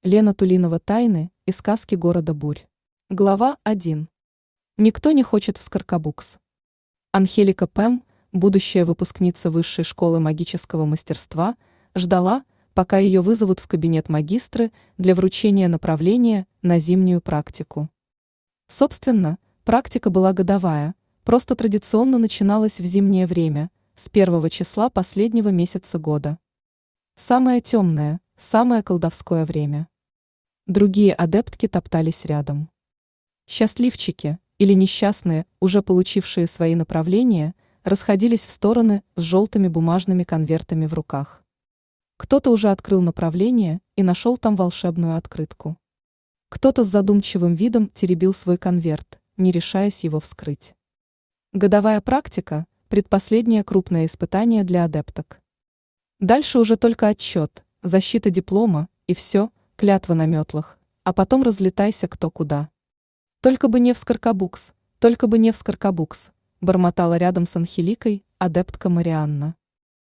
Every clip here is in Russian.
Лена Тулинова. Тайны и сказки города Бурь. Глава 1. Никто не хочет в Скоркобукс. Анхелика Пэм, будущая выпускница Высшей школы магического мастерства, ждала, пока ее вызовут в кабинет магистры для вручения направления на зимнюю практику. Собственно, практика была годовая, просто традиционно начиналась в зимнее время, с первого числа последнего месяца года. Самое темное, самое колдовское время. Другие адептки топтались рядом. Счастливчики, или несчастные, уже получившие свои направления, расходились в стороны с желтыми бумажными конвертами в руках. Кто-то уже открыл направление и нашел там волшебную открытку. Кто-то с задумчивым видом теребил свой конверт, не решаясь его вскрыть. Годовая практика – предпоследнее крупное испытание для адепток. Дальше уже только отчет, защита диплома и все, клятва на метлах, а потом разлетайся кто куда. Только бы не в Скоркобукс, только бы не в Скоркобукс, бормотала рядом с Анхеликой адептка Марианна.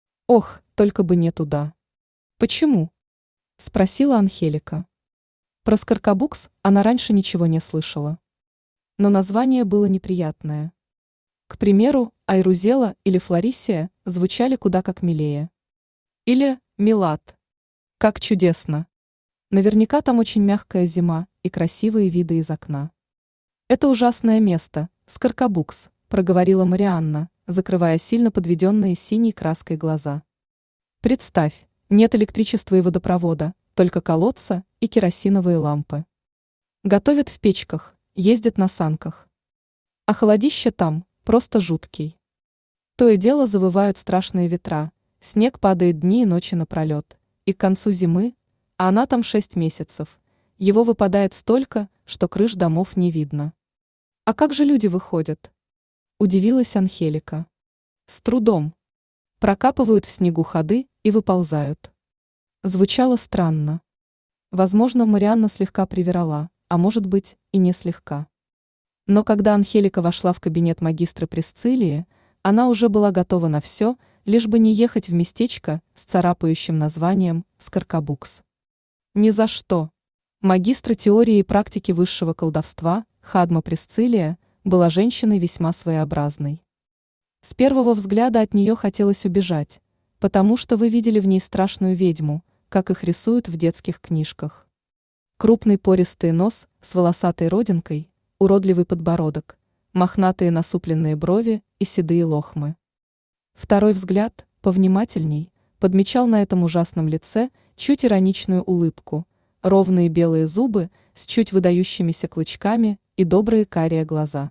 Ох, только бы не туда. Почему? Спросила Анхелика. Про Скоркобукс она раньше ничего не слышала. Но название было неприятное. К примеру, Айрузела или Флорисия звучали куда как милее. Или Милат. Как чудесно. Наверняка там очень мягкая зима и красивые виды из окна. Это ужасное место, Скоркобукс, проговорила Марианна, закрывая сильно подведенные синей краской глаза. Представь, нет электричества и водопровода, только колодца и керосиновые лампы. Готовят в печках, ездят на санках. А холодище там просто жуткий. То и дело завывают страшные ветра, снег падает дни и ночи напролет, и к концу зимы, а она там 6 месяцев, его выпадает столько, что крыш домов не видно. А как же люди выходят? Удивилась Анхелика. С трудом. Прокапывают в снегу ходы и выползают. Звучало странно. Возможно, Марианна слегка приврала, а может быть, и не слегка. Но когда Анхелика вошла в кабинет магистра Присциллии, она уже была готова на все, лишь бы не ехать в местечко с царапающим названием Скоркобукс. Ни за что. Магистр теории и практики высшего колдовства Хадма Присциллия была женщиной весьма своеобразной. С первого взгляда от нее хотелось убежать, потому что вы видели в ней страшную ведьму, как их рисуют в детских книжках. Крупный пористый нос с волосатой родинкой, уродливый подбородок, мохнатые насупленные брови и седые лохмы. Второй взгляд, повнимательней, подмечал на этом ужасном лице чуть ироничную улыбку, ровные белые зубы с чуть выдающимися клычками и добрые карие глаза.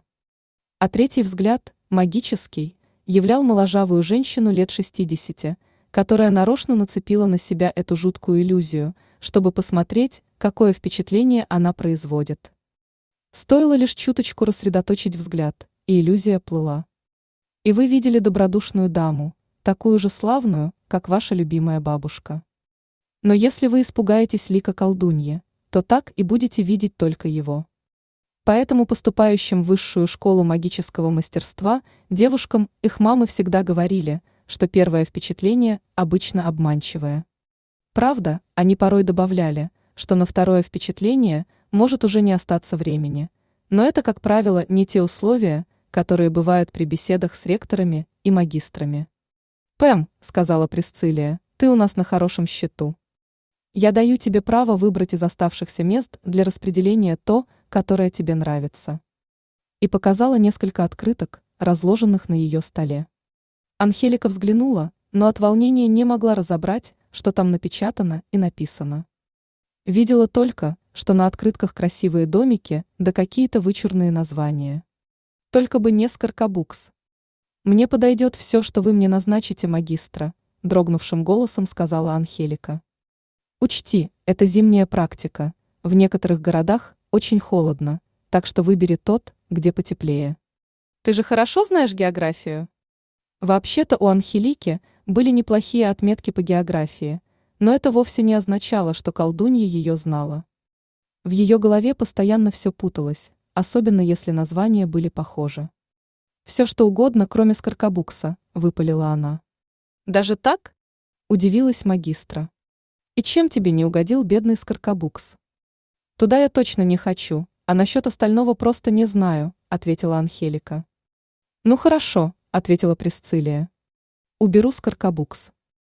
А третий взгляд, магический, являл моложавую женщину лет 60, которая нарочно нацепила на себя эту жуткую иллюзию, чтобы посмотреть, какое впечатление она производит. Стоило лишь чуточку рассредоточить взгляд, и иллюзия плыла. И вы видели добродушную даму, такую же славную, как ваша любимая бабушка. Но если вы испугаетесь лика колдуньи, то так и будете видеть только его. Поэтому поступающим в высшую школу магического мастерства девушкам их мамы всегда говорили, что первое впечатление обычно обманчивое. Правда, они порой добавляли, что на второе впечатление может уже не остаться времени, но это, как правило, не те условия, которые бывают при беседах с ректорами и магистрами. «Пэм», — сказала Присциллия, — «ты у нас на хорошем счету. Я даю тебе право выбрать из оставшихся мест для распределения то, которое тебе нравится». И показала несколько открыток, разложенных на ее столе. Анхелика взглянула, но от волнения не могла разобрать, что там напечатано и написано. Видела только, что на открытках красивые домики да какие-то вычурные названия. Только бы не Скоркобукс. «Мне подойдет все, что вы мне назначите, магистра», – дрогнувшим голосом сказала Анхелика. «Учти, это зимняя практика, в некоторых городах очень холодно, так что выбери тот, где потеплее. Ты же хорошо знаешь географию?» Вообще-то у Анхелики были неплохие отметки по географии, но это вовсе не означало, что колдунья ее знала. В ее голове постоянно все путалось, особенно если названия были похожи. «Все что угодно, кроме Скоркобукса», – выпалила она. «Даже так?» – удивилась магистра. И чем тебе не угодил бедный Скоркобукс? Туда я точно не хочу, а насчет остального просто не знаю, ответила Анхелика. Ну хорошо, ответила Присциллия. Уберу Скоркобукс.